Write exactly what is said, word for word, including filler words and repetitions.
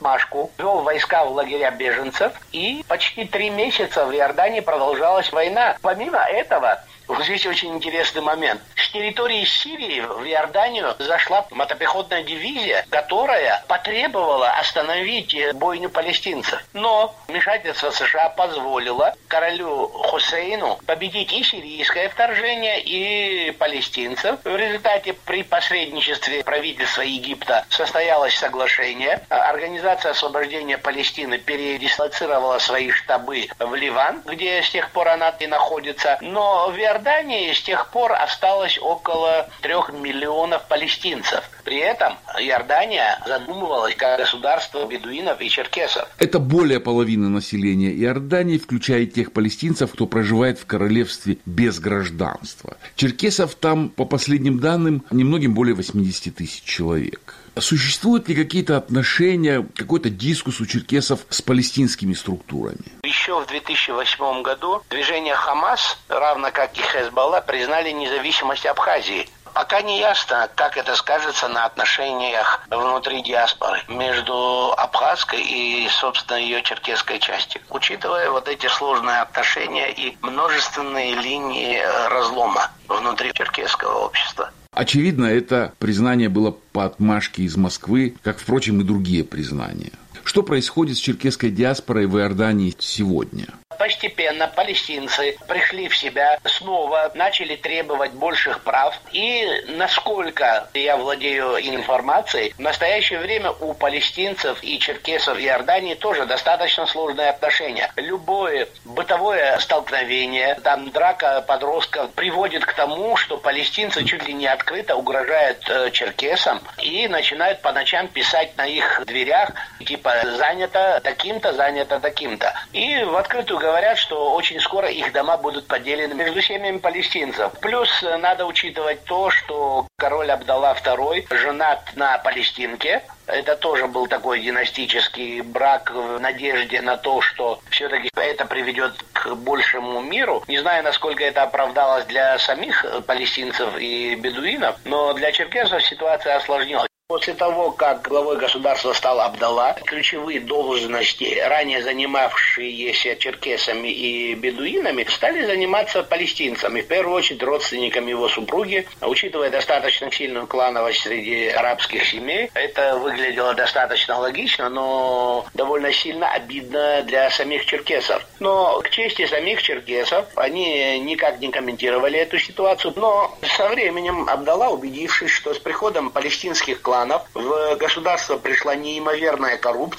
отмашку, вел войска в лагеря беженцев, и почти три месяца в Иордании продолжалась война. Помимо этого, вот здесь очень интересный момент. С территории Сирии в Иорданию зашла мотопехотная дивизия, которая потребовала остановить бойню палестинцев. Но вмешательство США позволило королю Хусейну победить и сирийское вторжение, и палестинцев. В результате при посредничестве правительства Египта состоялось соглашение. Организация освобождения Палестины передислоцировала свои штабы в Ливан, где с тех пор она и находится. Но в Иордании с тех пор осталось около трех миллионов палестинцев. При этом Иордания задумывалась как государство бедуинов и черкесов. Это более половины населения Иордании, включая тех палестинцев, кто проживает в королевстве без гражданства. Черкесов там, по последним данным, немногим более восемьдесят тысяч человек. Существуют ли какие-то отношения, какой-то дискус у черкесов с палестинскими структурами? Еще в две тысячи восьмом году движение Хамас, равно как и Хезболла, признали независимость Абхазии. Пока не ясно, как это скажется на отношениях внутри диаспоры между абхазской и, собственно, ее черкесской частью. Учитывая вот эти сложные отношения и множественные линии разлома внутри черкесского общества. Очевидно, это признание было по отмашке из Москвы, как, впрочем, и другие признания. Что происходит с черкесской диаспорой в Иордании сегодня? Постепенно палестинцы пришли в себя, снова начали требовать больших прав. И, насколько я владею информацией, в настоящее время у палестинцев и черкесов Иордании тоже достаточно сложные отношения. Любое бытовое столкновение, там драка подростков приводит к тому, что палестинцы чуть ли не открыто угрожают э, черкесам и начинают по ночам писать на их дверях, типа «занято таким-то, занято таким-то». И в открытую говорят, что очень скоро их дома будут поделены между семьями палестинцев. Плюс надо учитывать то, что король Абдалла второй женат на палестинке. Это тоже был такой династический брак в надежде на то, что все-таки это приведет к большему миру. Не знаю, насколько это оправдалось для самих палестинцев и бедуинов, но для черкесов ситуация осложнилась. После того, как главой государства стал Абдалла, ключевые должности, ранее занимавшиеся черкесами и бедуинами, стали заниматься палестинцами, в первую очередь родственниками его супруги. Учитывая достаточно сильную клановость среди арабских семей, это выглядело достаточно логично, но довольно сильно обидно для самих черкесов. Но к чести самих черкесов, они никак не комментировали эту ситуацию. Но со временем Абдалла, убедившись, что с приходом палестинских кланов в государство пришла неимоверная коррупция,